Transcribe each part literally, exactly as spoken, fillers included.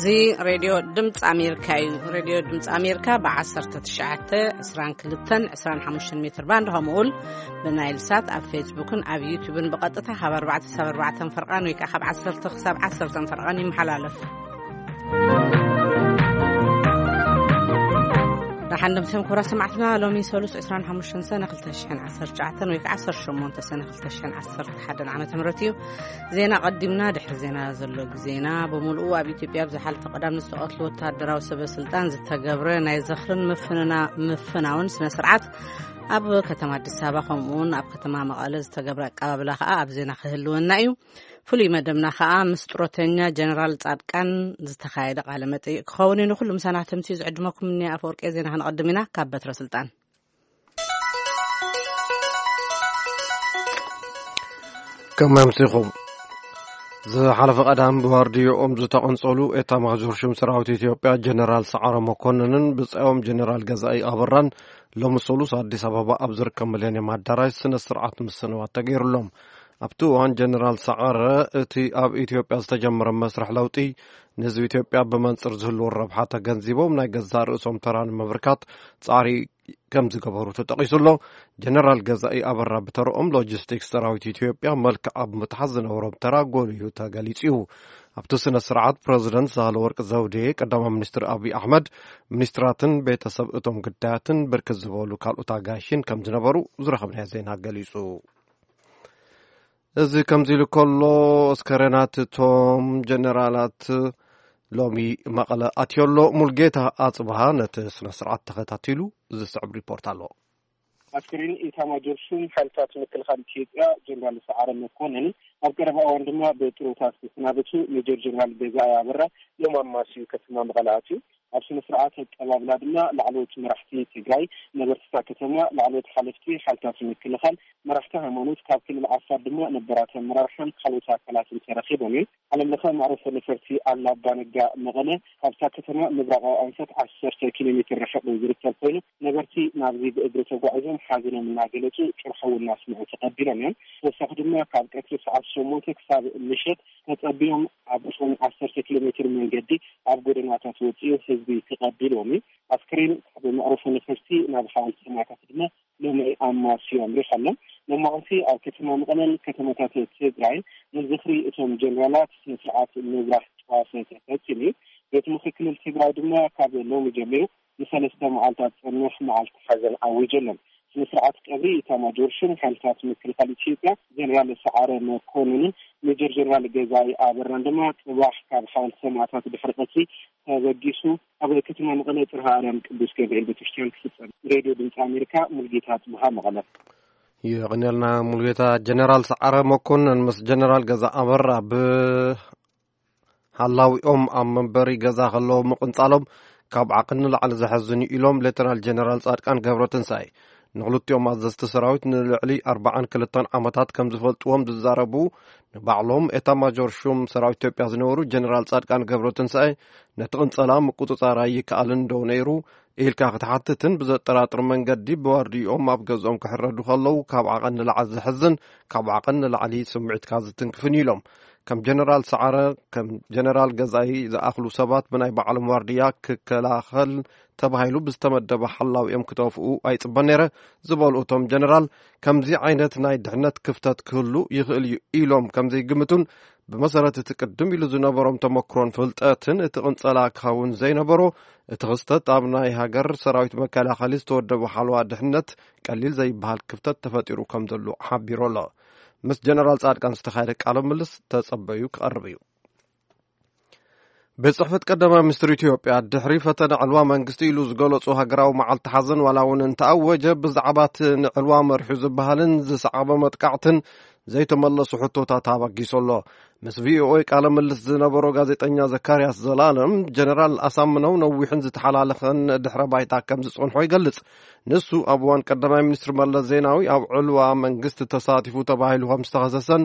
زي راديو دمت أمريكا راديو دمت أمريكا بعشرة تشعة عسران كلتن عسران حموشن متر باند همول بنايل سات على فيسبوكن على يوتيوبن بقطتها خبر بعد سبر بعد فرقان ويك أخب عشرة تخسب عشرة فرقان محلالف راح نبتهم كورا سمعتنا لو مين سولوس عسران حموشن سنة خلتشحن عسر جعتن ويك عسر شمون تسنة خلتشحن عسر تحدن عام تمرتيو زينا قدمنا دحر زينا زلوك زينا بملؤو أبي تبيا بزحالة قدام نستقطلو التهدرا وسبب سلطان زتقبر نايزخرن مفننا مفناون سنة سرعات أب كتما دسابا خمون أب كتما مقالة زتقبر قبابلا خاء أب زينا خهلونا إيو فلي مدمنا خاء مستروتنيا جنرال صادقان زتخايد قالمتي خوني نخلو مسانا تمسيز عدمكم مني أفورك إزينا هنقدمنا كابت رسلطان كما مسيخم ز حلف قدام بوارديو أم زتقنصلو إتا مغزور شم سراوت إثيوبيا جنرال سعر مكوننن بصيوم جنرال غزائي أبران لهم سولوس أديس أبابا أبزر كمليني مع الدراج سنة سرعات مسنوات تغير لهم أبتو عن جنرال سعر إتي أب إثيوبيا استجمر مسرح لوتي نزو إثيوبيا بمنصر زهلو الربحة تغنزيبو من غزار اسم تران مبركات صاري كم زقبرو تتقيسو له جنرال غزائي أبرا بترؤم لوجستيكس سراوت إثيوبيا ملك أب متحزن أوروب ترا غوليو تغاليسيو أبتو سنة سرعات بريزيدنت سهلورق زودي قدام منستر أبي أحمد منستراتن بيتسب اتم قداتن بركز زبولو كالو تاغاشين كم زنبرو زرخبنا زين هاقاليسو إذا كم زيلو كله اسكرينات توم جنرالات لومي مقالة أتيولو ملقيتها أصبها نتسنا سرعات تختاتيلو إذا سعب ريبورت على أسكرين إتاما جرسون حالتات مثل خالتيتيا جنرال سعر مكونن أبقرب أوندما بتروتاس سنابتو ميجر جنرال بيزايا برا يوم ماسيو كتما مغلاتيو أبسن سرعات الأبلادنا لعلوت مرحتي تجاي نبرتها كتما لعلوت حالفتي حالتات مثل خال مرحتها منوت كاب كل العصار دما نبراتها مرحم خلوتها كلات الترخيبني على اللخاء معروف الفرتي على بانجا مغنى كابتا كتما نبرغا أنسات عشرة كيلومتر رحق وزرت الفيلو نبرتي نابزي بإبرة وعزم حاضرين من عجلته شرحوا الناس معه تقبلنا وستخدمنا كاب كتر ساعات سموتك ساب المشت تقبلهم عبصون عشرة كيلومتر من جدي عبقرنا تتوتيه حزبي تقبلومي أسكرين بمعروف الفرتي نبحاول سماعة تقدمه لهم أما سيوم ريخلنا لما أنتي أو كتما مقنن كتما تاتي تسيبراين نزخري اتهم جنرالات سنسرعات النزراح تواسي تاتيني بيتمخي كل التبراي دمنا كابل لوم جميل لسلسة معالتات النوح معالت حزن أو جنن سنسرعات كبري تاما جورشن حالتات مثل خالتيبيا جنرال السعارة مكونن مجر جنرال الجزائي آبران دمنا تباح كاب حوال سماعتات بحرقتي تبقيسو أبدا كتما مقنن ترها أرام كبس كبير بتشتين كسفن راديو دمت أمريكا ملقيتات بها مغلق يغنيلنا ملقيتا جنرال سعر مكونن مس جنرال غزا أبرا ب حلاوي أم أم منبري غزا خلو مقنطالهم كاب عقن لعل زحزني إلوم لترال جنرال صادقان قبرتن ساي نغلط يوم عززت سراويت نلعلي أربعان كلتان عمتات كم زفلتوهم دزاربو نبعلهم إتا ماجور شوم سراويت توبيا زنورو جنرال صادقان قبرتن ساي نتقن سلام قطو صاراي كالن دونيرو إلكا ختحتتن بزا تراتر من قدي بواردي يوم أبقزهم كحردو خلو كاب عقن لعز حزن كاب عقن لعلي سمعت كازتن كفنيلهم كم جنرال سعر كم جنرال غزاي إذا أخلو سبات بناي بعلم وارديا كلاخل تبهيلو بستمد بحلاو يوم كتوفقو أي تبنيره زبال أوتوم جنرال كم زي عينت ناي دحنت كفتات كله يخلي إيلوم كم زي قمتون بمسارة تقدم إلى زنبرم تمكرون فلتاتن اتقنصلا كاون زي نبرو اتغستت أبناي هاجر سراويت مكالا خالص تود بحلوة دحنت قليل زي بحال كفتات تفاتيرو كم دلو حبيرو الله مس جنرال صادقان استخارك على ملس تصبيو قربيو بصحفة قدما مستر إثيوبيا الدحري فتن علوا منغستي لوز غلصو هاغراو معل تحزن ولاون انت اوجه بزعبات علوا مرحو زبهالن زصعبه متقعتن زي تملسو حطوتا تابقيسولو مس في او قال ملس زنبرو غازيطኛ زكارياس زلالم جنرال اسامنو نويحن زتحلالخن دحره بايتا كم زصنحو يغلص نسو ابوان قدما مستر ملس زيناوي اب علوا منغست تساتفو تبايلو هم استخسسن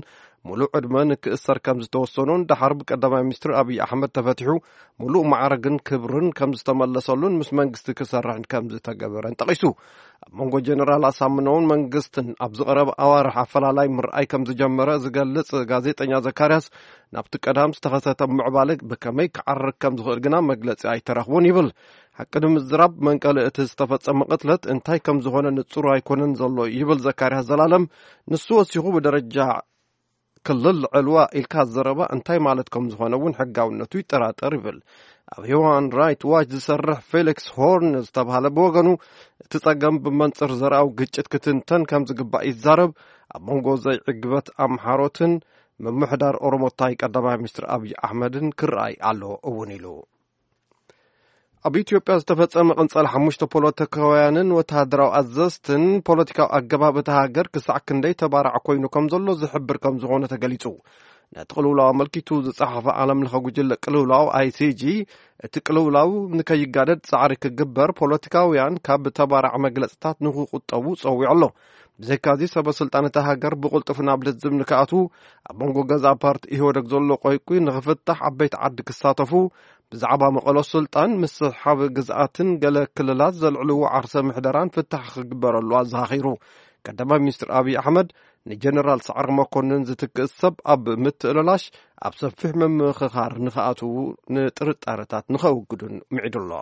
ሙሉእ ዕድመን ክእሰር ከም ዝተወሰኑን ድሓር ብቀዳማይ ሚኒስትር አብይ አሕመድ ተፈቲሑ ሙሉእ ማዕረግን ክብርን ከም ዝተመለሰሉን ምስ መንግስቲ ክሰርሕን ከም ዝተገበረን ጠቂሱ ኣብ መንጎ ጀነራል አሳምነውን መንግስትን ኣብ ዝቐረበ ኣዋርሕ ኣፈላላይ ምርኣይ ከም ዝጀመረ ዝገልጽ ጋዜጠኛ ዘካርያስ ናብቲ ቀዳም ዝተኸሰተ ምዕባለ ብከመይ ክዓርግ ከም ዝኽእል ግና መግለጺ ኣይተረኽቡን ይብል። ሓቂ ንምዝራብ መንቀሊ እቲ ዝተፈጸመ ቅትለት እንታይ ከም ዝኾነ ንጹር ኣይኮነን ዘሎ ይብል ዘካርያስ ዘላለም። ንሱ ወሲኹ ብደረጃ ክልል ዕልዋ ኢልካ ዘረባ እንታይ ማለት ከም ዝኾነ እውን ሕጋውነቱ ይጠራጠር ይብል። ኣብ ሂውማን ራይት ዋች ዝሰርሕ ፌሊክስ ሆርን ዝተባሃለ ብወገኑ እቲ ጸገም ብመንጽር ዘርኣው ግጭት ክትንተን ከም ዝግባእ ይዛረብ። ኣብ መንጎ ዘይዕግበት ኣምሓሮትን ምምሕዳር ኦሮሞታይ ቀዳማይ ሚኒስትር አብይ አሕመድን ክርአይ ኣሎ እውን ኢሉ። ኣብ ኢትዮጵያ ዝተፈጸመ ቅንጸል ሓሙሽተ ፖለቲካውያንን ወተሃደራዊ ኣዘዝትን ፖለቲካዊ ኣገባብ እቲ ሃገር ክሳዕ ክንደይ ተባራዕ ኮይኑ ከም ዘሎ ዝሕብር ከም ዝኾነ ተገሊጹ። ነቲ ቅልውላው ኣመልኪቱ ዝጸሓፈ ዓለም ለኸ ጉጅለ ቅልውላው ኣይሲጂ እቲ ቅልውላው ንከይጋደድ ጻዕሪ ክግበር ፖለቲካውያን ካብ ተባራዕ መግለጽታት ንኽቁጠቡ ጸዊዑ ኣሎ። ብዘይካዚ ሰበስልጣን እቲ ሃገር ብቕልጡፍ ናብ ልዝብ ንክኣትዉ ኣብ መንጎ ገዛ ፓርቲ ኢህወደግ ዘሎ ቆይቁይ ንኽፍታሕ ዓበይቲ ዓዲ ክሳተፉ ብዛዕባ መቐሎ ስልጣን ምስ ሓብ ግዝኣትን ገለ ክልላት ዘልዕልዎ ዓርሰ ምሕደራን ፍታሕ ክግበረሉ ኣዘኻኺሩ። ቀዳማይ ሚኒስትር አብይ አሕመድ ንጀነራል ሰዓረ መኮንን ዝትክእ ሰብ ኣብ ምትእልላሽ ኣብ ሰፊሕ ምምኽኻር ንኽኣትዉ ንጥርጣረታት ንኸውግዱን ምዒዱ ኣሎ።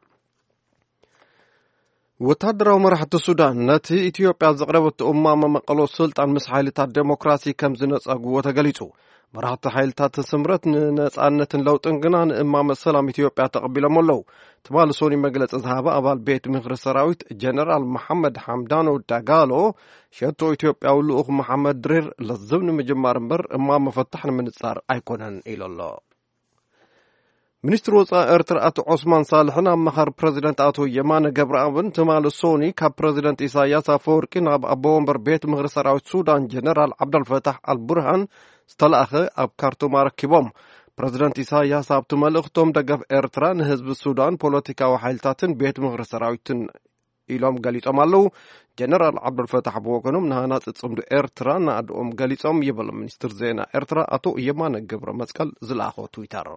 ወታደራዊ መራሕቲ ሱዳን ነቲ ኢትዮጵያ ዘቕረበቶ እማመ መቐሎ ስልጣን ምስ ሓይልታት ዴሞክራሲ ከም ዝነጸግዎ ተገሊጹ። መራሕቲ ሓይልታት ስምረት ንነጻነትን ለውጥን ግና ንእማመ ሰላም ኢትዮጵያ ተቐቢሎም ኣለዉ። ትማሊ ሶኒ መግለፂ ዝሃበ ኣባል ቤት ምክሪ ሰራዊት ጀነራል መሐመድ ሓምዳኖ ዳጋሎ ሸቶ ኢትዮጵያዊ ልኡኽ መሐመድ ድሬር ለዝብ ንምጅማር እምበር እማመ ፈታሕ ንምንጻር ኣይኮነን ኢሉ ኣሎ። ሚኒስትር ወፃኢ ኤርትራ አቶ ዑስማን ሳልሕን ኣማኻሪ ፕረዚደንት አቶ የማነ ገብረአብን ትማሊ ሶኒ ካብ ፕረዚደንት ኢሳያስ አፈወርቂ ናብ ኣቦ ወንበር ቤት ምክሪ ሰራዊት ሱዳን ጀነራል ዓብደልፈታሕ አልቡርሃን ዝተላእኸ ኣብ ካርቱም ረኪቦም። ፕረዚደንት ኢሳያስ ኣብቲ መልእኽቶም ደገፍ ኤርትራ ንህዝቢ ሱዳን ፖለቲካዊ ሓይልታትን ቤት ምክሪ ሰራዊትን ኢሎም ገሊጾም ኣለዉ። ጀነራል ዓብደልፈታሕ ብወገኖም ንሃናፂ ጽምዲ ኤርትራ ንኣድኦም ገሊጾም ይብል ሚኒስትር ዜና ኤርትራ አቶ የማነ ገብረ መስቀል ዝለኣኾ ትዊተር።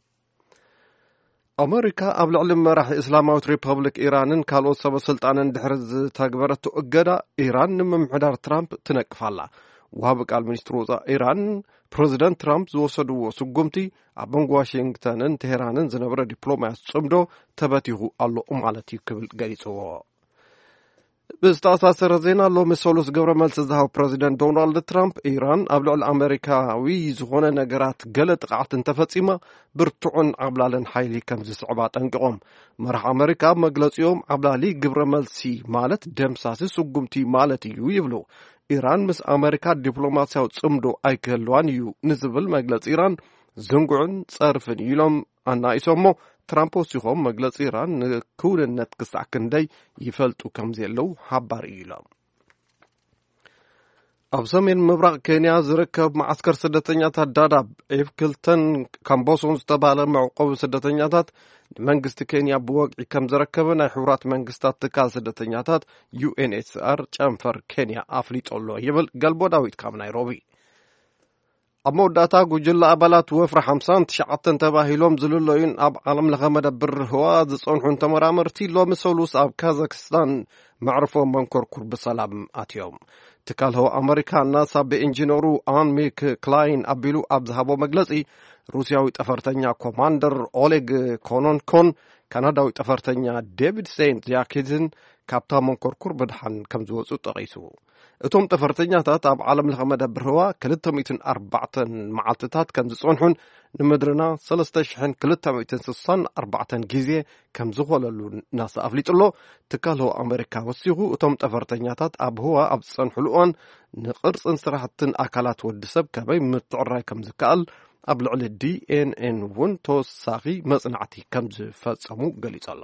ኣሜሪካ ኣብ ልዕሊ መራሒ እስላማዊት ሪፐብሊክ ኢራንን ካልኦት ሰበስልጣንን ድሕሪ ዝተግበረቶ እገዳ ኢራን ንምምሕዳር ትራምፕ ትነቅፋላ። ወሃቢ ቃል ሚኒስትር ወፃኢ ኢራን ፕረዚደንት ትራምፕ ዝወሰድዎ ስጉምቲ ኣብ መንጎ ዋሽንግተንን ቴሄራንን ዝነበረ ዲፕሎማያት ጽምዶ ተበቲኹ ኣሎ ማለት እዩ ክብል ገሊጽዎ። ብዝተኣሳሰረ ዜና ሎሚ ሰሉስ ገብረ መልሲ ዝሃብ ፕረዚደንት ዶናልድ ትራምፕ ኢራን ኣብ ልዕሊ ኣሜሪካዊ ዝኾነ ነገራት ገለ ጥቃዓት እንተፈጺማ ብርቱዕን ዓብላልን ሓይሊ ከም ዝስዕባ ጠንቂቖም። መራሒ ኣሜሪካ መግለጺኦም ዓብላሊ ግብረ መልሲ ማለት ደምሳሲ ስጉምቲ ማለት እዩ ይብሉ። ኢራን ምስ ኣሜሪካ ዲፕሎማስያዊ ጽምዶ ኣይክህልዋን እዩ ንዝብል መግለፂ ኢራን ዝንጉዕን ጸርፍን ኢሎም ኣናኢሶሞ ትራምፕ ወሲኾም መግለፂ ኢራን ንክውንነት ክሳዕ ክንደይ ይፈልጡ ከም ዘለው ሓባር እዩ ኢሎም። ኣብ ሰሜን ምብራቕ ኬንያ ዝርከብ ማዓስከር ስደተኛታት ዳዳብ ኤፍ ክልተን ካምቦሶን ዝተባሃለ መዕቆቢ ስደተኛታት ንመንግስቲ ኬንያ ብወግዒ ከም ዝረከበ ናይ ሕቡራት መንግስታት ትካል ስደተኛታት ዩኤንኤችሲአር ጨንፈር ኬንያ ኣፍሊጦ ኣሎ ይብል ገልቦ ዳዊት ካብ ናይሮቢ። ኣብ መወዳእታ ጉጅለ ኣባላት ወፍሪ ሓምሳን ትሽዓተን ተባሂሎም ዝልለዩን ኣብ ዓለም ለኸ መደብር ህዋ ዝጸንሑን ተመራመርቲ ሎሚ ሰሉስ ኣብ ካዛክስታን መዕርፎም መንኮርኩር ብሰላም ኣትዮም። ትካል ህዋ ኣሜሪካ ናሳ ብኢንጂነሩ ኣን ሚክ ክላይን ኣቢሉ ኣብ ዝሃቦ መግለጺ ሩስያዊ ጠፈርተኛ ኮማንደር ኦሌግ ኮኖንኮን ካናዳዊ ጠፈርተኛ ዴቪድ ሴንት ያኪትን ካብታ መንኮርኩር ብድሓን ከም ዝወፁ ጠቒሱ። እቶም ጠፈርተኛታት ኣብ ዓለም ለኸ መደብር ህዋ ክልተ ሚእቲ ኣርባዕተ መዓልትታት ከም ዝጸንሑን ንምድርና ሰለስተ ሽሕን ክልተ ሚእትን ስሳን ኣርባዕተ ግዜ ከም ዝኸለሉ ናሳ ኣፍሊጡሎ። ትካል ህዋ ኣሜሪካ ወሲኹ እቶም ጠፈርተኛታት ኣብ ህዋ ኣብ ዝጸንሑሉ እዋን ንቕርጽን ስራሕትን ኣካላት ወዲ ሰብ ከመይ ምትዕራይ ከም ዝከኣል ኣብ ልዕሊ ዲኤንኤን እውን ተወሳኺ መጽናዕቲ ከም ዝፈጸሙ ገሊጹ ኣሎ።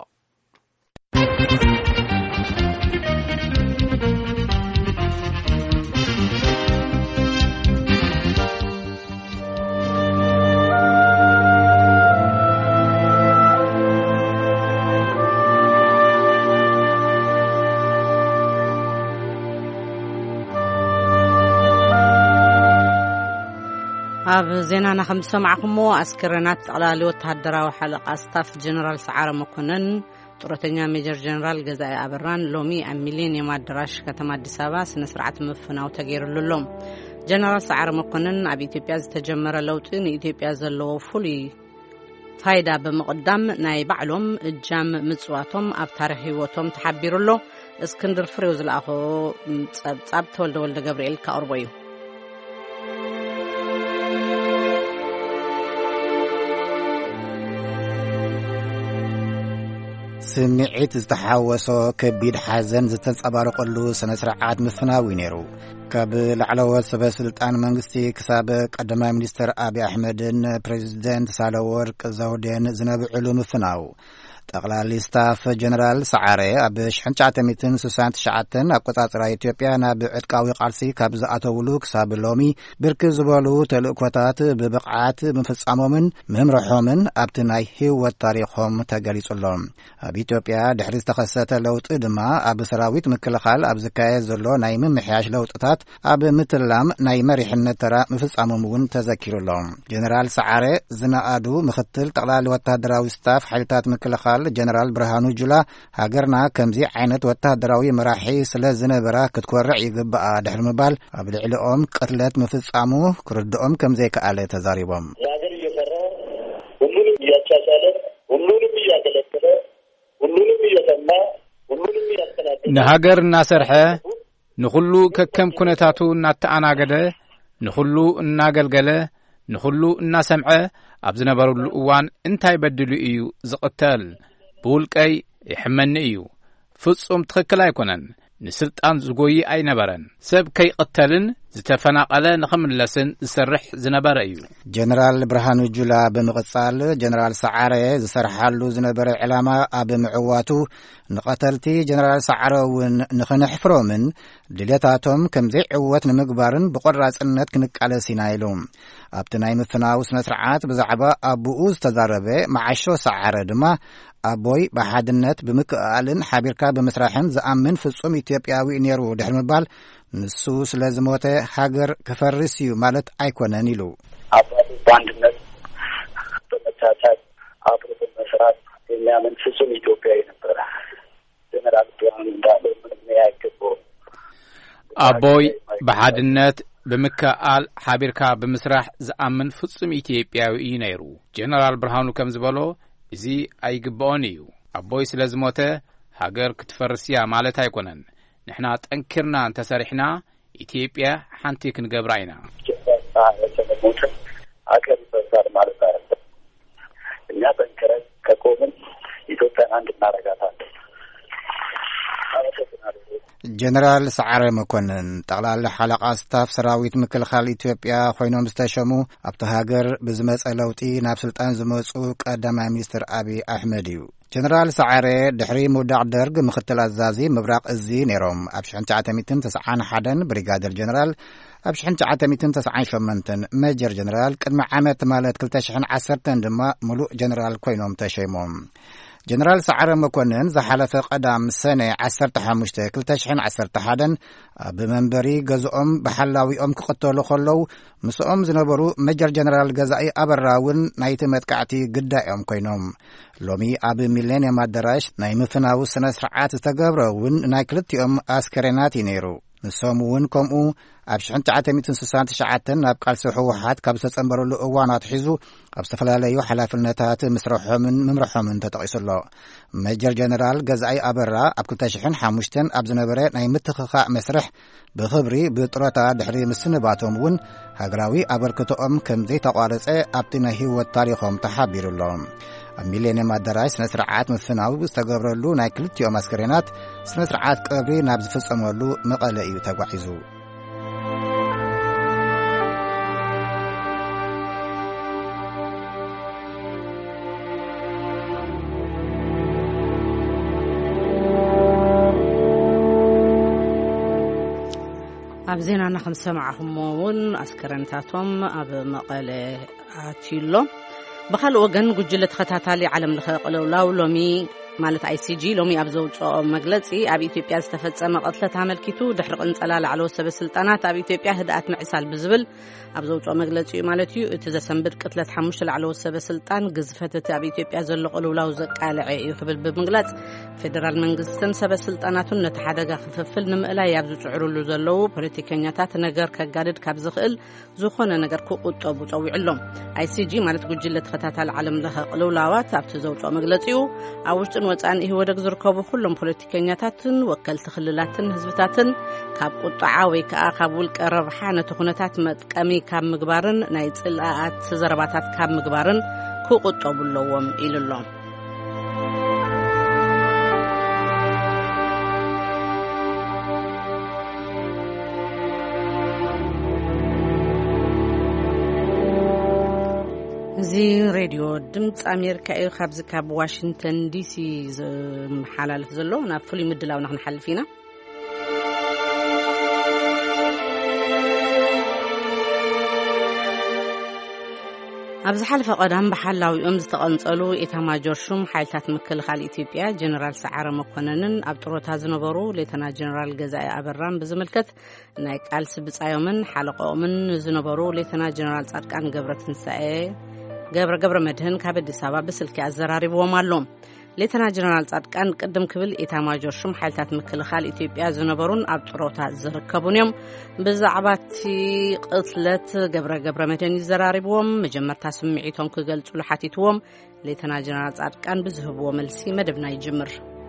ኣብ ዜናና ከም ሰማዕኹሞ ኣስከረናት ጠቕላሊ ወተሃደራዊ ሓለቓ ስታፍ ጀነራል ሰዓረ መኮነን ጡረተኛ ሜጀር ጀነራል ገዛኢ ኣበራን ሎሚ ኣብ ሚሌኒየም ኣዳራሽ ከተማ አዲስ አበባ ስነ ስርዓት ምፍናው ተገይሩሎም። ጀነራል ሰዓረ መኮነን ኣብ ኢትዮጵያ ዝተጀመረ ለውጢ ንኢትዮጵያ ዘለዎ ፍሉይ ፋይዳ በመቅዳም ናይ ባዕሎም እጃም ምጽዋቶም ኣብ ታሪኽ ህይወቶም ተሓቢሩሎ። እስክንድር ፍሬው ዝለኣኾ ጸብጻብ ተወልደ ወልደ ገብርኤል ካቅርቦ እዩ። ስምዒት ዝተሓወሶ ከቢድ ሓዘን ዝተንጸባረቀሉ ስነ ስርዓት ምፍናው ነይሩ። ካብ ላዕለዎት ሰበስልጣን መንግስቲ ክሳብ ቀዳማይ ሚኒስትር አብይ አሕመድን ፕሬዚደንት ሳህለወርቅ ዘውዴን ዝነብዕሉ ምፍናው ጠቅላሊ ስታፍ ጀነራል ሰዓረ ኣብ ሽሕ ትሽዓተ ስሳን ትሽዓተን ኣቆጻጽራ ኢትዮጵያ ናብ ዕጥቃዊ ቃልሲ ካብ ዝኣተውሉ ክሳብ ሎሚ ብርክት ዝበሉ ተልእኮታት ብብቕዓት ምፍጻሞምን ምምርሖምን ኣብቲ ናይ ህይወት ታሪኾም ተገሊጹሎም። ኣብ ኢትዮጵያ ድሕሪ ዝተኸሰተ ለውጢ ድማ ኣብ ሰራዊት ምክልኻል ኣብ ዝካየድ ዘሎ ናይ ምምሕያሽ ለውጥታት ኣብ ምትላም ናይ መሪሕነት ተራ ምፍጻሞም እውን ተዘኪሩሎም። ጀነራል ሰዓረ ዝነኣዱ ምክትል ጠቅላሊ ወተሃደራዊ ስታፍ ሓይልታት ምክልኻል ጀነራል ብርሃኑ ጁላ ሃገርና ከምዚ ዓይነት ወተሃደራዊ መራሒ ስለ ዝነበራ ክትኮርዕ ይግባኣ ድሕሪ ምባል ኣብ ልዕሊኦም ቅትለት ምፍጻሙ ክርድኦም ከም ዘይከኣለ ተዛሪቦም ሀገር እየሰራ ሁሉንም እያቻቻለ ሁሉንም እያገለገለ ሁሉንም እየሰማ ሁሉንም እያስተናገደ ንሃገር እናሰርሐ ንኹሉ ከከም ኩነታቱ እናተኣናገደ ንኹሉ እናገልገለ ንኹሉ እናሰምዐ ኣብ ዝነበሩሉ እዋን እንታይ በድሉ እዩ ዝቕተል ብውልቀይ ይሕመኒ እዩ ፍጹም ትኽክል ኣይኮነን ንስልጣን ዝጎይ ኣይነበረን ሰብ ከይቕተልን ዝተፈናቀለ ንኽምለስን ዝሰርሕ ዝነበረ እዩ። ጀነራል ብርሃኑ ጁላ ብምቕጻል ጀነራል ሰዓረ ዝሰርሓሉ ዝነበረ ዕላማ ኣብ ምዕዋቱ ንቐተልቲ ጀነራል ሰዓረ እውን ንኽንሕፍሮምን ድልየታቶም ከምዘይ ዕወት ንምግባርን ብቆራጽነት ክንቃለስ ኢና ኢሉ። ኣብቲ ናይ ምፍናው ስነ ስርዓት ብዛዕባ ኣቦኡ ዝተዛረበ መዓሾ ሰዓረ ድማ ኣቦይ ብሓድነት ብምክኣልን ሓቢርካ ብምስራሕን ዝኣምን ፍጹም ኢትዮጵያዊ ነይሩ ድሕሪ ምባል ንሱ ስለ ዝሞተ ሃገር ክፈርስ እዩ ማለት ኣይኮነን ኢሉ። አባቱ በአንድነት በመቻቻል አብሮ በመስራት የሚያምን ፍጹም ኢትዮጵያዊ ነበረ። ጀነራል ብርሃኑ እንዳለ ምንም ያይገባው አቦይ በሓድነት ብምክኣል ሓቢርካ ብምስራሕ ዝኣምን ፍጹም ኢትዮጵያዊ እዩ ነይሩ። ጀነራል ብርሃኑ ከም ዝበሎ እዚ ኣይግባኦን እዩ። አቦይ ስለ ዝሞተ ሃገር ክትፈርስ እያ ማለት ኣይኮነን። ንሕና ጠንኪርና እንተሰሪሕና ኢትዮጵያ ሓንቲ ክንገብራ ኢና። አገር ይፈርሳል ማለት አይደለም። እኛ ጠንክረን ከቆምን ኢትዮጵያን አንድ እናደርጋታለን። ጀነራል ሰዓረ መኮነን ጠቅላላ ሓለቃ ስታፍ ሰራዊት ምክልኻል ኢትዮጵያ ኮይኖም ዝተሸሙ ኣብቲ ሃገር ብዝመፀ ለውጢ ናብ ስልጣን ዝመፁ ቀዳማይ ሚኒስትር አብይ አሕመድ እዩ። ጀነራል ሰዓረ ድሕሪ ምውዳቕ ደርግ ምክትል ኣዛዚ ምብራቕ እዚ ነይሮም። ኣብ ሽሕ ትሽዓተ ተስዓን ሓደን ብሪጋደር ጀነራል ኣብ ሽሕ ትሽዓተ ተስዓን ሸሞንተን ሜጀር ጀነራል ቅድሚ ዓመት ማለት ክልተ ሽሕ ዓሰርተ ድማ ሙሉእ ጀነራል ኮይኖም ተሸይሞም። ጀነራል ሰዓረ መኮነን ዝሓለፈ ቀዳም ሰነ ዓሰርተ ሓሙሽተ ክልተ ሽሕ ዓሰርተ ሓደ ኣብ መንበሪ ገዝኦም ብሓላዊኦም ክቕተሉ ከለዉ ምስኦም ዝነበሩ ሜጀር ጀነራል ገዛኢ ኣበራ እውን ናይቲ መጥቃዕቲ ግዳዮም ኮይኖም ሎሚ ኣብ ሚሌኒየም ኣዳራሽ ናይ ምፍናው ስነ ስርዓት ዝተገብረ እውን ናይ ክልቲኦም ኣስከሬናት እዩ ነይሩ። ንሶም እውን ከምኡ ኣብ ሽሕ ትሽዓተ ስሳን ትሽዓተን ናብ ቃልሲ ሕወሓት ካብ ዝተጸንበረሉ እዋናት ሒዙ ኣብ ዝተፈላለዩ ሓላፍነታት ምስርሖምን ምምርሖምን ተጠቂሱሎ። ሜጀር ጀነራል ገዛኢ ኣበራ ኣብ ክልተ ሽሕ ሓሙሽተ ኣብ ዝነበረ ናይ ምትኽኻእ መስርሕ ብኽብሪ ብጥሮታ ድሕሪ ምስንባቶም እውን ሃገራዊ ኣበርክቶኦም ከም ዘይተቋረጸ ኣብቲ ናይ ህይወት ታሪኾም ተሓቢሩሎም። ኣብ ሚሌኒየም ኣዳራሽ ስነ ስርዓት ምፍናው ዝተገብረሉ ናይ ክልቲኦም ኣስከሬናት ስነ ስርዓት ቀብሪ ናብ ዝፍጸመሉ መቐለ እዩ ተጓዒዙ። ኣብ ዜናና ከም ሰማዕኹሞ እውን ኣስከረንታቶም ኣብ መቐለ ኣትዩሎ። بخال وجن جل تختاتالي علم لخلق لولاو لومي ማለት አይሲጂ ሎሚ ኣብዘውጾ መግለጺ ኣብ ኢትዮጵያ ዝተፈጸመ ቀትለት ኣመልኪቱ ድሕሪ ቅንጸላ ላዕለወ ሰበስልጣናት ኣብ ኢትዮጵያ ህድኣት ምዕሳል ብዝብል ኣብዘውጾ መግለጺ ማለት እዩ እቲ ዘሰንብድ ቅትለት ሓሙሽተ ላዕለወ ሰበስልጣን ግዝፈት እቲ ኣብ ኢትዮጵያ ዘሎ ቅልውላው ዘቃልዐ እዩ ክብል ብምግላጽ ፌደራል መንግስትን ሰበስልጣናቱን ነቲ ሓደጋ ክፍፍል ንምእላይ ኣብ ዝጽዕሩሉ ዘለው ፖለቲከኛታት ነገር ከጋድድ ካብ ዝኽእል ዝኾነ ነገር ክቁጠቡ ጸዊዕሎም አይሲጂ ማለት ጉጅለ ተኸታታሊ ዓለም ለኸ ቅልውላዋት ኣብቲ ዘውጾ መግለጺኡ ኣብ ውሽጥን ወጻን ይወደግ ዝርከቡ ኩሎም ፖለቲከኛታትን ወከልቲ ክልላትን ህዝብታትን ካብ ቁጣዓ ወይ ከዓ ካብ ውልቀ ረብሓ ነቲ ኩነታት መጥቀሚ ካብ ምግባርን ናይ ጽልኣት ዘረባታት ካብ ምግባርን ክቁጠቡ ኣለዎም ኢሉሎም እዚ ሬድዮ ድምፂ ኣሜሪካ እዩ ካብዚ ካብ ዋሽንግተን ዲሲ ዝመሓላለፍ ዘሎ ናብ ፍሉይ ምድላው ንክንሓልፍ ኢና ኣብ ዝሓለፈ ቀዳም ብሓላዊኦም ዝተቐንጸሉ ኤታማጆር ሹም ሓይልታት ምክልኻል ኢትዮጵያ ጀነራል ሰዓረ መኮነንን ኣብ ጥሮታ ዝነበሩ ሌተና ጀነራል ገዛኢ ኣበራን ብዝምልከት ናይ ቃልሲ ብጻዮምን ሓለቆምን ዝነበሩ ሌተና ጀነራል ጻድቃን ገብረትንሳኤ ገብረ ገብረ መድህን ካብ አዲስ አበባ በስልክ አዘራሪቦም አሎም ሌተና ጀነራል ጻድቃን ቀደም ክብል ኤታማጆር ሹም ሓይልታት ምክልኻል ኢትዮጵያ ዝነበሩን ኣብ ጥሮታ ዝርከቡን ብዛዕባቲ ቅትለት ገብረ ገብረ መድህን ይዘራሪቦም መጀመርታ ስምዒቶም ክገልጹሉ ሓቲትዎም ሌተና ጀነራል ጻድቃን ብዝህብዎ መልሲ መደብና ይጅምር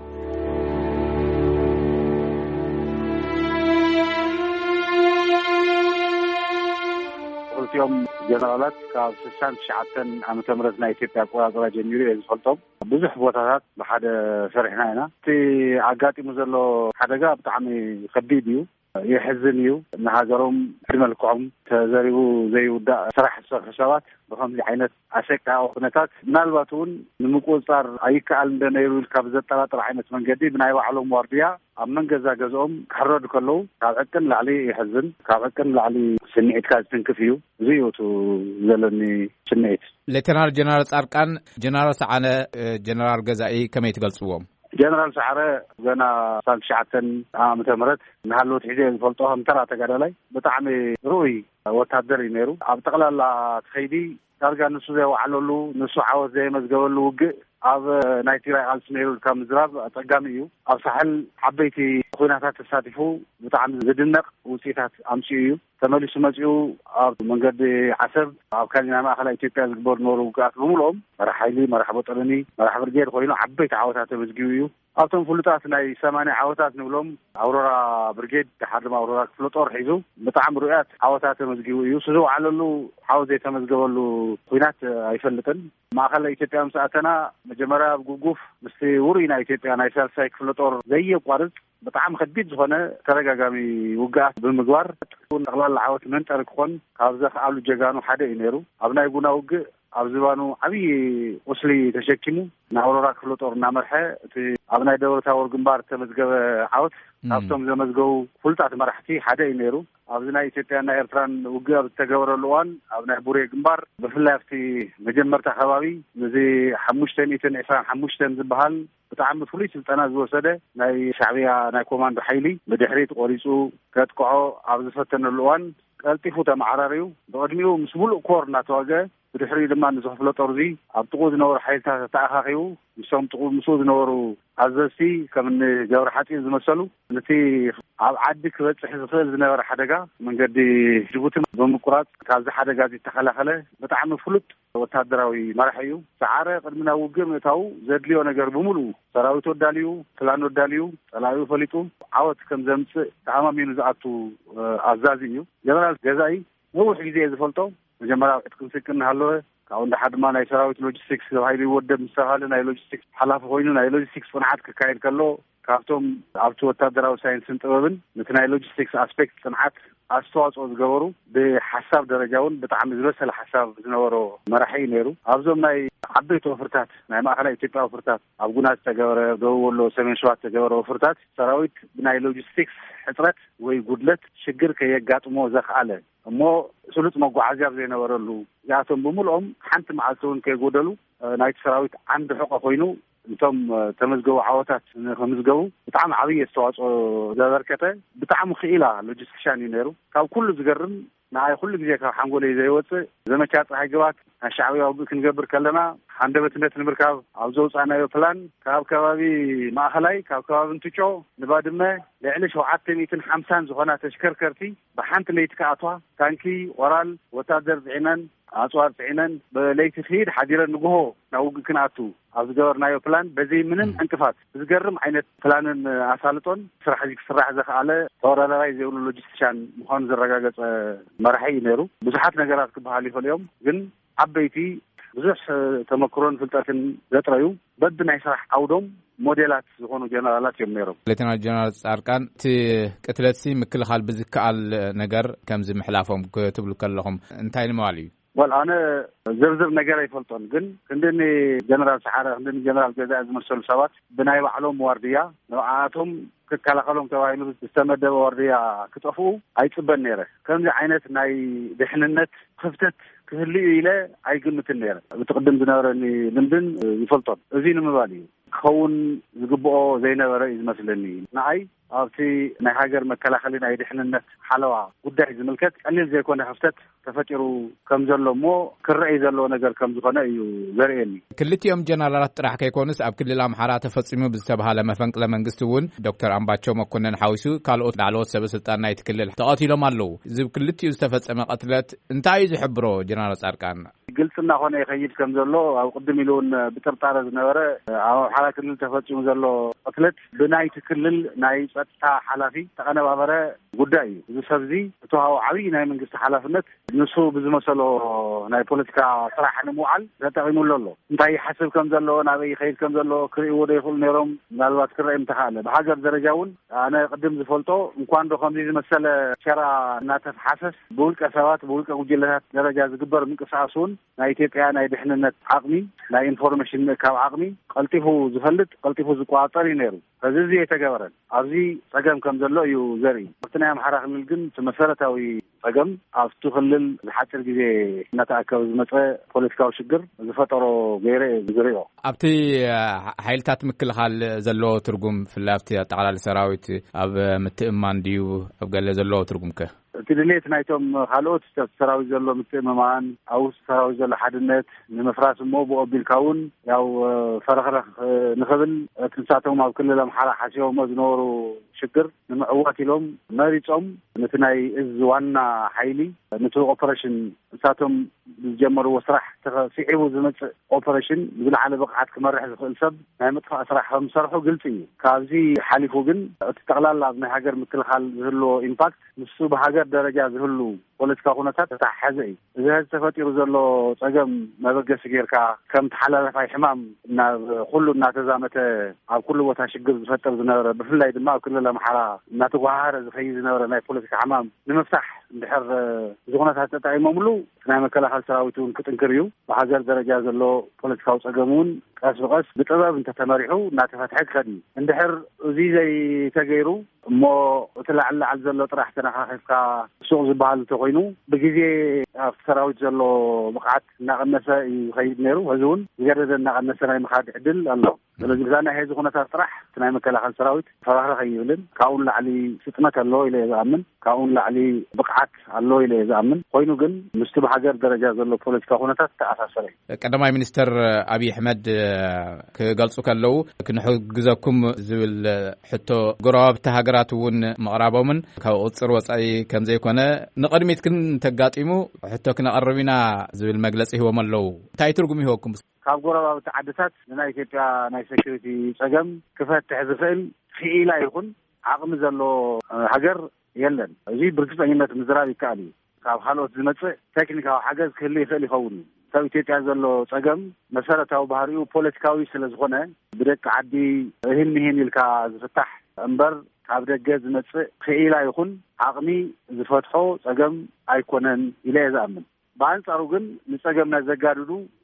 يوم جنرالات كسان شعبتن عم تمرز نايتيبيا قواقرا جنيوري يزفلطهم بزح بوتاتات بحد فرحنا هنا في عقاتي مزلو حدقا بتعمي خبيديو يحزنيو نهاجرهم حملكم تزاريو زي ودا صراحة حسابات بخمس عينات عشاك أو خناتات نالباتون نمكول صار أي كعل دنيرو الكابزات ثلاثة عينات من جديد بنايو علوم وارديا أمن جزا جزهم حرد كله كعكن لعلي يحزن كعكن لعلي سنيت كاز تنكفيو زيوتو زلني سنيت ليتنال جنرال أركان جنرال سعانة جنرال جزائي كم يتقلصوهم جنرال سعره جنا سال شعتن عام تمرت نحلو تحديد فلطوهم ترى تقدرلي بتعمي روي وتهدر ينيرو أبتقل الله تخيدي ترجع نسوي وعلولو نسو عاوز زي ما تقولوا وجه أب نايتيرا على سنيرو كمزراب تقاميو أب سحل حبيتي خوناتات تساتفو بتعمي زدنق وسيتات أمشيو تملي سمعيو أب من قد عسب أب كان ينام أخلا إثيوبيا الجبر نورو كاتلوملهم مرحيلي مرحبا طرني مرحبا رجال خوينا عبيت عاوزات مزجيو أبتم فلوتات ناي سمانة عاوزات نقولهم أورورا برجيد تحرم أورورا فلوتور حيزو بتعمل رؤيات عاوزات مزجيو يوسفوا على له عاوزة تمزجوا له خوينات يفلتن ما خلى إثيوبيا مساعتنا مجمرة بجوجوف مستي ورينا إثيوبيا نايسال سايك فلوتور زي قارض بتعم خديت هنا ترجع جامي وجات بالمجوار نغلال العوات من تركون كابزخ على الججانو حدا ينيرو أبنا يقولنا وج أبزبانو أبي وصلي تشكيمو نعورا كفلوتور نامرحة في أبنا يدور تاور جنبار تمزجو عوت أبتم زمزجو فلتات مرحتي حدا ينيرو أبنا يتيانا إرتران وجاب تجاور اللوان أبنا بوري جنبار بفلافتي مجمر تحوابي زي حموشتن يتن إسان حموشتن زبهال بتعمل فلوس التنازل وسده ناي شعبية ناي كومان بحيلي بدحريت قريسو كتقعو أبز فتن اللوان قلتي فوتا معراريو بقدميو مسبول كور ناتواجه بدحري لما نزحف لطرزي أبتقود نور حيلتا تأخاقيو مسوم تقود مسود نورو عزازي كمن جاور حاتي زمسلو نتي عدك بتحز خيل زنور حدقا من قد جبوت بمقرات كازي حدقا زي تخلخله بتعمل فلوت وتهدراوي مرحيو سعاره قدمنا وقم يتاو زدليو نقر بمولو سراويتو داليو تلانو داليو تلاويو فليتو عاوت كم زمس تعمامينو زعاتو عزازيو جنرال جزائي نوح جزي يزفلتو مجمرا اتكون سكن هالوه كاون ده حد ما ناي سراويت لوجيستكس هايلي ودب مستغال ناي لوجيستكس حلاف خوينو ناي لوجيستكس فنعات كاين كلو كافتم عبتو وتادراو ساينس انتقابن نتناي لوجيستكس اسبكت صنعات أستواص أزجورو بحساب درجاون بتعمل بس الحساب زنورو مرحي نيرو أبزم ناي ዓበይቲ ወፍርታት ናይ ማእከላይ ኢትዮጵያ ወፍርታት ኣብ ጉናት ተገበረ ደቡብ ወሎ ሰሜን ሸዋ ተገበረ ወፍርታት ሰራዊት ብናይ ሎጂስቲክስ ሕፅረት ወይ ጉድለት ሽግር ከየጋጥሞ ዘኽኣለ እሞ ስሉጥ መጓዓዝያ ዘይነበረሉ ያቶም ብምልኦም ሓንቲ መዓልቲ እውን ከይጎደሉ ናይቲ ሰራዊት ዓንዲ ሕቆ ኮይኑ እቶም ተመዝገቡ ዓወታት ከምዝገቡ ብጣዕሚ ዓብይ ኣስተዋፅኦ ዘበርከተ ብጣዕሚ ክኢላ ሎጂስቲክሻን እዩ ነይሩ ካብ ኩሉ ዝገርም ንኣይ ኩሉ ግዜ ካብ ሓንጎለይ ዘይወፅእ ዘመቻ ፀሓይ ግባት ናይ ሻዕብያ ውግእ ክንገብር ከለና ሓንደበትነት ንምርካብ ኣብ ዘውፃናዮ ፕላን ካብ ከባቢ ማእኸላይ ካብ ከባቢ እንትጮ ንባድመ ልዕሊ ሸውዓተ ሚእትን ሓምሳን ዝኾና ተሽከርከርቲ ብሓንቲ ለይቲ ከኣትዋ ታንኪ ኦራል ወታደር ፅዒነን ኣፅዋር ፅዒነን በለይቲ ክሂድ ሓዲረን ንግሆ ናብ ውግእ ክንኣቱ ኣብ ዝገበርናዮ ፕላን በዘይ ምንም እንቅፋት ዝገርም ዓይነት ፕላንን ኣሳልጦን ስራሕ እዚ ክስራሕ ዘኽኣለ ተወዳዳራይ ዘይብሉ ሎጂስቲክሻን ምዃኑ ዘረጋገፀ መራሒ እዩ ነይሩ። ብዙሓት ነገራት ክበሃል ይኽእሉ እዮም ግን ዓበይቲ ብዙሕ ተመክሮን ፍልጠትን ዘጥረዩ በቢ ናይ ስራሕ ዓውዶም ሞዴላት ዝኾኑ ጀነራላት እዮም ነይሮም። ሌተናል ጀነራል ጻድቃን እቲ ቅትለት ምክልኻል ብዝከኣል ነገር ከምዚ ምሕላፎም ክትብሉ ከለኹም እንታይ ንምባል እዩ? ወል ኣነ ዝርዝር ነገር ኣይፈልጦን ግን ክንደኒ ጀነራል ሰሓረ ክንደኒ ጀነራል ገዛኢ ዝመሰሉ ሰባት ብናይ ባዕሎም ዋርድያ ንዓቶም ክከላኸሎም ተባሂሉ ዝተመደበ ዋርድያ ክጠፍኡ ኣይፅበን ነይረ። ከምዚ ዓይነት ናይ ድሕንነት ክፍተት ክህልዩ ኢለ ኣይግምትን ነይረ። ብትቅድም ዝነበረኒ ልምድን ይፈልጦን እዚ ንምባል እዩ ክኸውን ዝግብኦ ዘይነበረ እዩ ዝመስለኒ። ንኣይ ኣብቲ ናይ ሃገር መከላኸሊ ናይ ድሕንነት ሓለዋ ጉዳይ ዝምልከት ቀሊል ዘይኮነ ክፍተት ተፈጢሩ ከም ዘሎ እሞ ክረአይ ዘሎ ነገር ከም ዝኾነ እዩ ዘርእየኒ። ክልቲኦም ጀነራላት ጥራሕ ከይኮኑስ ኣብ ክልል ኣምሓራ ተፈፂሙ ብዝተባሃለ መፈንቅለ መንግስቲ እውን ዶክተር ኣምባቸው መኮነን ሓዊሱ ካልኦት ላዕለዎት ሰበስልጣን ናይቲ ክልል ተቐቲሎም ኣለው። እዚ ክልቲኡ ዝተፈፀመ ቀትለት እንታይ እዩ ዝሕብሮ ጀነራል ጻድቃን? ግልጽና ኾነ ይኸይድ ከም ዘሎ ኣብ ቅድም ኢሉ እውን ብጥርጣረ ዝነበረ ኣብ ኣምሓራ ክልል ተፈፂሙ ዘሎ ቀትለት ብናይቲ ክልል ናይ ጸጥታ ሓላፊ ተቐነባበረ ጉዳይ እዩ። እዚ ሰብ እዚ እተወሃቦ ዓብይ ናይ መንግስቲ ሓላፍነት ንሱ ብዝመሰሎ ናይ ፖለቲካ ስራሕ ንምውዓል ተጠቂሙሉ ኣሎ። እንታይ ይሓስብ ከም ዘሎ ናበይ ይኸይድ ከም ዘሎ ክርእይዎ ዶ ይኽእሉ ነይሮም ምናልባት ክረአይ ምተኻእለ። ብሃገር ደረጃ እውን ኣነ ቅድም ዝፈልጦ እንኳን ዶ ከምዚ ዝመሰለ ሸራ እናተፈሓሰስ ብውልቀ ሰባት ብውልቀ ጉጅለታት ደረጃ ዝግበር ምንቅስቃስ እውን ናይ ኢትዮጵያ ናይ ድሕንነት ዓቅሚ ናይ ኢንፎርሜሽን ካብ ዓቅሚ ቀልጢፉ ዝፈልጥ ቀልጢፉ ዝቋፀር እዩ ነይሩ። እዚ እዚ የተገበረን ኣብዚ ፀገም ከም ዘሎ እዩ ዘርኢ። ኣብቲ ናይ ኣምሓራ ክልል ግን መሰረታዊ ፀገም ኣብቲ ክልል ዝሓፅር ግዜ እናተኣከበ ዝመፀ ፖለቲካዊ ሽግር ዝፈጠሮ ገይረ ዝሪኦ። ኣብቲ ሓይልታት ምክልኻል ዘለዎ ትርጉም ፍላይ ኣብቲ ኣጠቃላሊ ሰራዊት ኣብ ምትእማን ድዩ ኣብ ገለ ዘለዎ ትርጉም ከ? እቲ ድሌት ናይቶም ካልኦት ሰራዊት ዘሎ ምትእምማን ኣብ ውሽጢ ሰራዊት ዘሎ ሓድነት ንምፍራስ እሞ ብቐቢልካ እውን ያው ፈረኽረኽ ንኽብል እቲ ንሳቶም ኣብ ክልል ኣምሓራ ሓሲቦሞ ዝነበሩ ሽግር ንምዕዋት ኢሎም መሪፆም ነቲ ናይ እዝ ዋና ሓይሊ ነቲ ኦፐሬሽን ንሳቶም ዝጀመርዎ ስራሕ ተስዒቡ ዝመፅእ ኦፐሬሽን ዝለዓለ ብቕዓት ክመርሕ ዝኽእል ሰብ ናይ ምጥፋእ ስራሕ ከም ዝሰርሑ ግልፂ እዩ። ካብዚ ሓሊፉ ግን እቲ ጠቕላላ ኣብ ናይ ሃገር ምክልኻል ዝህልዎ ኢምፓክት ንሱ ብሃገር ደረጃ ዝህሉ ፖለቲካ ኩነታት ተታሓዘ እዩ። እዚ ሕዚ ተፈጢሩ ዘሎ ፀገም መበገሲ ጌርካ ከም ተሓላለፋይ ሕማም ናብ ኩሉ እናተዛመተ ኣብ ኩሉ ቦታ ሽግር ዝፈጠር ዝነበረ ብፍላይ ድማ ኣብ ክልል ኣምሓራ እናተጓሃረ ዝኸይድ ዝነበረ ናይ ፖለቲካ ሕማም ንምፍታሕ እንድሕር ዝኹነታት ተጠቂሞምሉ ናይ መከላኸሊ ሰራዊት እውን ክጥንክር እዩ። ብሃገር ደረጃ ዘሎ ፖለቲካዊ ፀገም እውን ቀስ ብቀስ ብጥበብ እንተተመሪሑ እናተፈትሐ ክኸድ እዩ። እንድሕር እዚ ዘይተገይሩ እሞ እቲ ላዕሊ ላዕሊ ዘሎ ጥራሕ ተነኻኺፍካ ሱቕ ዝበሃል እንተኮይኑ ብግዜ ኣብ ሰራዊት ዘሎ ብቕዓት እናቐነሰ እዩ ዝኸይድ ነይሩ። እዚ እውን ዝገደደ እናቐነሰ ናይ ምኻድ ዕድል ኣሎ። ስለዚ ብዛና ሕዚ ኩነታት ጥራሕ እቲ ናይ መከላኸሊ ሰራዊት ፈራኽረኽ ይብልን ካብኡን ላዕሊ ፍጥነት ኣለዎ ኢለ እየ ዝኣምን፣ ካብኡን ላዕሊ ብቕዓት ኣለዎ ኢለ እየ ዝኣምን ኮይኑ ግን ምስቲ ብሃገር ደረጃ ዘሎ ፖለቲካ ኩነታት ተኣሳሰረ እዩ። ቀዳማይ ሚኒስተር ኣብይ ኣሕመድ ክገልጹ ከለዉ ክንሕግዘኩም ዝብል ሕቶ ጎረባብቲ ሃገራት እውን ምቕራቦምን ካብ ቁፅር ወፃኢ ከም ዘይኮነ ንቕድሚት ግን ተጋጢሙ ሕቶ ክነቐርብ ኢና ዝብል መግለፂ ሂቦም ኣለዉ። እንታይ ትርጉም ይህበኩም? ካብ ጎረባብቲ ዓድታት ንናይ ኢትዮጵያ ናይ ሴኩሪቲ ፀገም ክፈትሕ ዝኽእል ክኢላ ይኹን ዓቕሚ ዘሎ ሃገር የለን። እዚ ብርግፀኝነት ምዝራብ ይከኣል እዩ። ካብ ካልኦት ዝመፅእ ቴክኒካዊ ሓገዝ ክህሉ ይኽእል ይኸውን። ካብ ኢትዮጵያ ዘሎ ፀገም መሰረታዊ ባህሪኡ ፖለቲካዊ ስለ ዝኾነ ብደቂ ዓዲ እህን ይህን ኢልካ ዝፍታሕ እምበር ካብ ደገ ዝመፅእ ክኢላ ይኹን ዓቕሚ ዝፈትሖ ፀገም ኣይኮነን ኢለ እየ ዝኣምን። ብኣንጻሩ ግን ንፀገምና ዘጋድዱ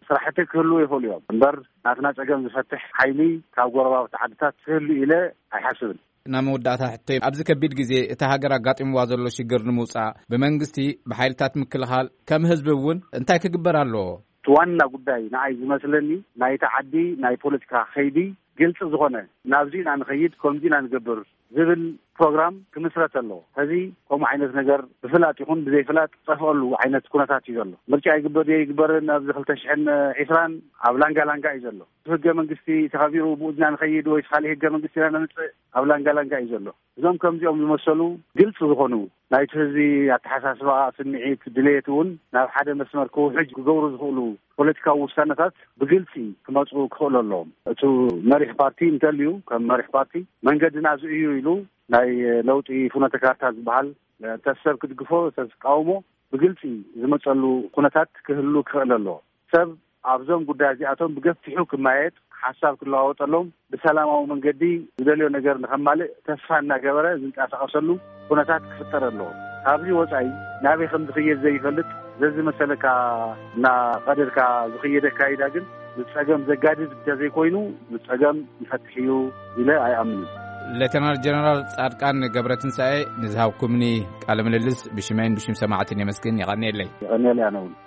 ስራሕቲ ክህሉ ይኽእሉ እዮም እምበር ናትና ፀገም ዝፈትሕ ሓይሊ ካብ ጎረባብቲ ዓድታት ክህሉ ኢለ ኣይሓስብን ናብ መወዳእታ ሕቶይ ኣብዚ ከቢድ ግዜ እቲ ሃገር ኣጋጢምዋ ዘሎ ሽግር ንምውፃእ ብመንግስቲ ብሓይልታት ምክልኻል ከም ህዝቢ እውን እንታይ ክግበር ኣለዎ ዋና ጉዳይ ንዓይ ዝመስለኒ ናይቲ ዓዲ ናይ ፖለቲካ ከይዲ ግልጽ ዝኾነ ናብዚ ኢና ንኸይድ ከምዚ ኢና ንገብር ዝብል ፕሮግራም ክምስረት ኣሎ ሕዚ ከምኡ ዓይነት ነገር ብፍላጥ ይኹን ብዘይፍላጥ ፀፍአሉ ዓይነት ኩነታት እዩ ዘሎ ምርጫ ይግበር ይግበር ናብዚ ክልተ ሽሕን ዒስራን ኣብ ላንጋላንጋ እዩ ዘሎ ህገ መንግስቲ ተኸቢሩ ብኡድና ንኸይድ ወይ ካሊእ ህገ መንግስቲ ኢና ንምፅእ ኣብ ላንጋላንጋ እዩ ዘሎ እዞም ከምዚኦም ዝመሰሉ ግልጽ ዝኾኑ ናይቲ ህዝቢ ኣተሓሳስባ ስምዒት ድሌት እውን ናብ ሓደ መስመር ክውሕጅ ክገብሩ ዝኽእሉ ፖለቲካዊ ውሳነታት ብግልፂ ክመፁ ክኽእሉ ኣለዎም እቲ መሪሕ ፓርቲ እንተልዩ ከም መሪሕ ፓርቲ መንገድና እዚ እዩ ኢሉ ናይ ለውጢ ፍኖተ ካርታ ዝበሃል ተሰብ ክትግፎ ተቃውሞ ብግልፂ ዝመፀሉ ኩነታት ክህሉ ክኽእል ኣለዎ ሰብ ኣብዞም ጉዳይ እዚኣቶም ብገፊሑ ክማየጥ ሓሳብ ክለዋወጠሎም ብሰላማዊ መንገዲ ዝደልዮ ነገር ንኸማልእ ተስፋ እናገበረ ዝንቀሳቐሰሉ ኩነታት ክፍጠር ኣለዎ ካብዚ ወፃኢ ናበይ ከም ዝኽየድ ዘይፈልጥ ዘዚ መሰለካ እና ቀደርካ ዝኽየድ ኣካይዳ ግን ዝፀገም ዘጋድድ እንተዘይኮይኑ ዝፀገም ይፈትሕ እዩ ኢለ ኣይኣምንን ሌተናል ጀነራል ጻድቃን ገብረትንሳኤ ንዝሃብኩምኒ ቃለ ምልልስ ብሽመይን ብሽም ሰማዕትን የመስግን ይቐኒየለይ ይቐኒየለይ ኣነ እውን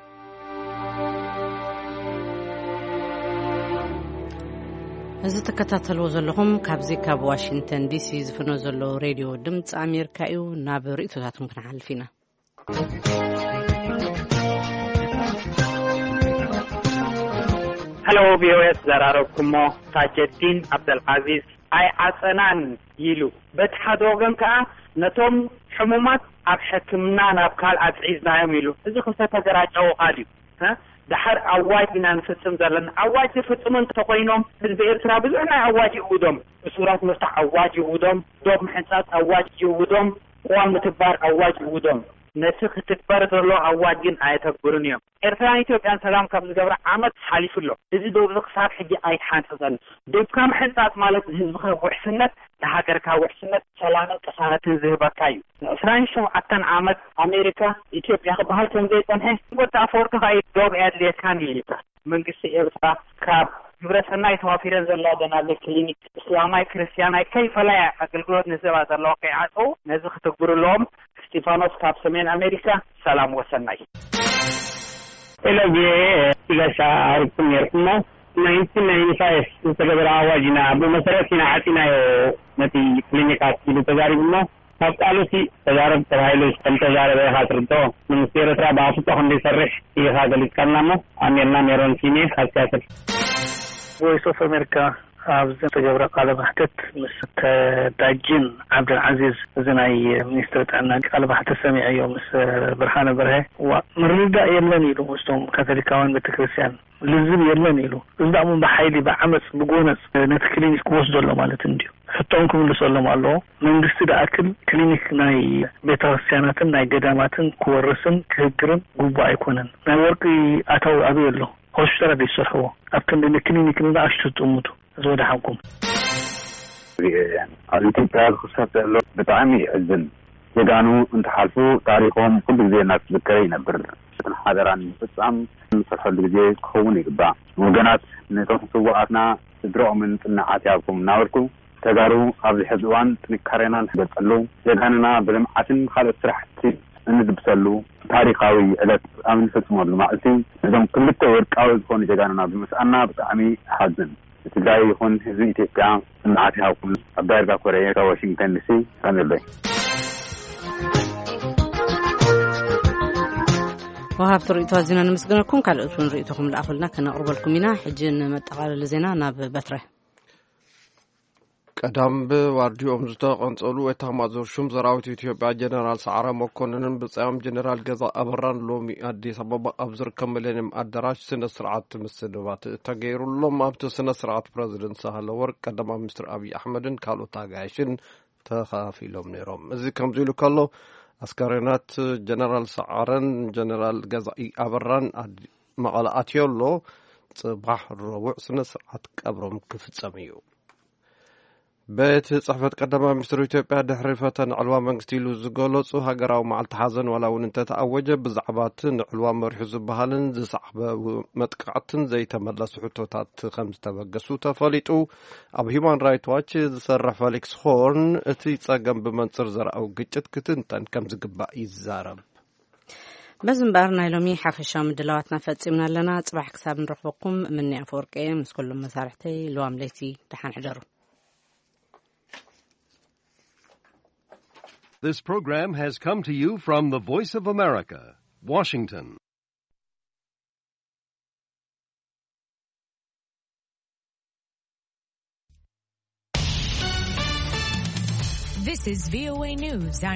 እዚ ተከታተልዎ ዘለኹም ካብዚ ካብ ዋሽንግተን ዲሲ ዝፍኖ ዘሎ ሬድዮ ድምፂ ኣሜሪካ እዩ ናብ ርእቶታቱን ክንሓልፍ ኢና هلو بيويس زراركمو تاجدين عبد العزيز اي عصنان يلو بتحدوغن كا نتوم حمومات اب حكمنا نابكال اتعيزنا يميلو اذا خصه تجراجو قادي ها دحر اواجنا نفصم زلن اواج يفصمن تقوينوم حزب ارترا بزنا اواج يودم بصورات مفتح اواج يودم دوب محصات اواج يودم قوام متبار اواج يودم نسخ تكبر له اواجين ايتكبرن يوم ارترا ኢትዮጵያን ሰላም ካብ ዝገብራ ዓመት ሓሊፍሎ እዚ ዶብ ዝክሳብ ሕጂ ኣይተሓንፀን ዶብ ከም ሕንፃት ማለት ህዝብኻ ውሕስነት ለሃገርካ ውሕስነት ሰላምን ቅሳነትን ዝህበካ እዩ እስራኤል ሸውዓተ ዓመት ኣሜሪካ ኢትዮጵያ ክበሃል ከም ዘይፀንሐ ወጣ አፈወርቂ ኸይ ዶብ ያድልየካን ይልካ መንግስቲ ኤርትራ ካብ ግብረሰናይ ተዋፊረን ዘላ ደናለ ክሊኒክ እስላማይ ክርስቲያናይ ከይፈላይ አገልግሎት ንሰባ ዘለው ከይዓፀው ነዚ ክትግብርሎም ስቲፋኖስ ካብ ሰሜን ኣሜሪካ ሰላም ወሰናይ إلى إلى شهر كميرنا nineteen ninety-five نتجبر عواجنا بمسرتنا عتنا نتي كلينيكات كيلو تجاربنا فقالوا سي تجارب ترايلوس كم تجارب خاطر تو من سيرة ترى باسطة هم بيسرح إيه هذا اللي كنا أميرنا ميرون فيني خاصة Voice of America أبزن تجبر قال بحثت مس تاجين عبد العزيز زناي مينستر تاعنا قال بحثت سميع يوم مس برهان برهه ومردا يلن يلو مستوم كاثوليكاوان بتكريستيان لازم يلن يلو إذا من بحيلي بعمس بقونس نتكلينيك وصدوا مالت انديو حتىونكم اللي سلم الله من دستي أكل كلينيك ناي بيتوسياناتن ناي قداماتن كورسن كهجرن قوبا يكونن ناي ورقي أتو أبي الله هوشترا بيسرحوا أبكن لأن كلينيك ندا أشتت أموتو زود حقكم الإنتاج خصوصا له بتعامي الزن يجانو انت حالفو تاريخهم كل زي الناس ذكرين بر حاضران بتعام مسرح الجزء كوني قبع وجنات نتوم سوقاتنا تدروا من نعاتيكم ناوركم تجارو قبل حزوان نكرنا بتقلو يجاننا بلمعتن خالد سرحتي እንድብሰሉ ታሪኻዊ ዕለት ኣምን ፍጽሞሉ ማለት እዞም ክልተ ወርቃዊ ዝኾኑ ጀጋንና ብምስኣና ብጣዕሚ ሓዝን ትግራይ ይኹን ህዝቢ ኢትዮጵያ እናዓትያኩም ኣብ ዳርጋ ኮርያ ዋሽንግተን ዲሲ ከምዘሎይ وهابت رئيتو زينا نمسكنكم ካልኦቱን رئيتكم لأخلنا كنقربلكم ኢና ሕጂ ንመጠቃለሊ ዜና ናብ በትረ ቀዳም ብዋርዲኦም ዝተቐንጸሉ ወታማዞር ሹም ሰራዊት ኢትዮጵያ ጀነራል ሰዓረ መኮንንን ብጻዮም ጀነራል ገዛ አበራን ሎሚ አዲስ አበባ ኣብ ዝርከብ ሚሌኒየም አዳራሽ ስነ ስርዓት ምስድባት ተገይሩሎም ኣብቲ ስነ ስርዓት ፕሬዝደንት ሳህለወርቅ ቀዳማይ ሚኒስትር አብይ አሕመድን ካልኦት ታጋይሽን ተኻፊሎም ነይሮም እዚ ከምዚ ኢሉ ከሎ አስከሬናት ጀነራል ሰዓረን ጀነራል ገዛ አበራን መቐለ ኣትየሎ ጽባሕ ረቡዕ ስነ ስርዓት ቀብሮም ክፍጸም እዩ ቤት ጽሕፈት ቀዳማይ ሚኒስትር ኢትዮጵያ ድሕሪ ፈተን ዕልዋ መንግስቲ ኢሉ ዝገለጹ ሃገራዊ መዓልቲ ሓዘን ዋላ እውን እንተተኣወጀ ብዛዕባ እቲ ንዕልዋ መሪሑ ዝበሃልን ዝሰዕበ መጥቃዕትን ዘይተመለሱ ሕቶታት ከም ዝተበገሱ ተፈሊጡ። ኣብ ሂውማን ራይት ዋች ዝሰርሕ ፌሊክስ ሆርን እቲ ጸገም ብመንጽር ዘርአው ግጭት ክትንተን ከም ዝግባእ ይዛረብ። በዝምባር ናይ ሎሚ ሓፈሻዊ ምድላዋትና ፈጺምና ኣለና። ጽባሕ ክሳብ ንረኽበኩም ምኒ ኣፈወርቂ ምስ ኩሎም መሳርሕተይ ልዋም ለይቲ ደሓን ሕደሩ። This program has come to you from the Voice of America, Washington. This is V O A News. I'm